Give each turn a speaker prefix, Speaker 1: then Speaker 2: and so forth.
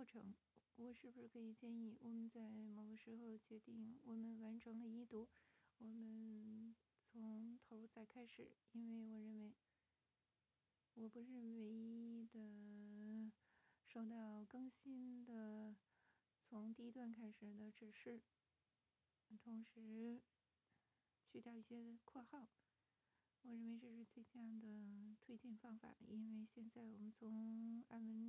Speaker 1: 程，我是不是可以建议我们在某个时候决定我们完成了一读，我们从头再开始，因为我不是唯一的收到更新的从第一段开始的指示，同时去掉一些括号，我认为这是最佳的推进方法，因为现在我们从按文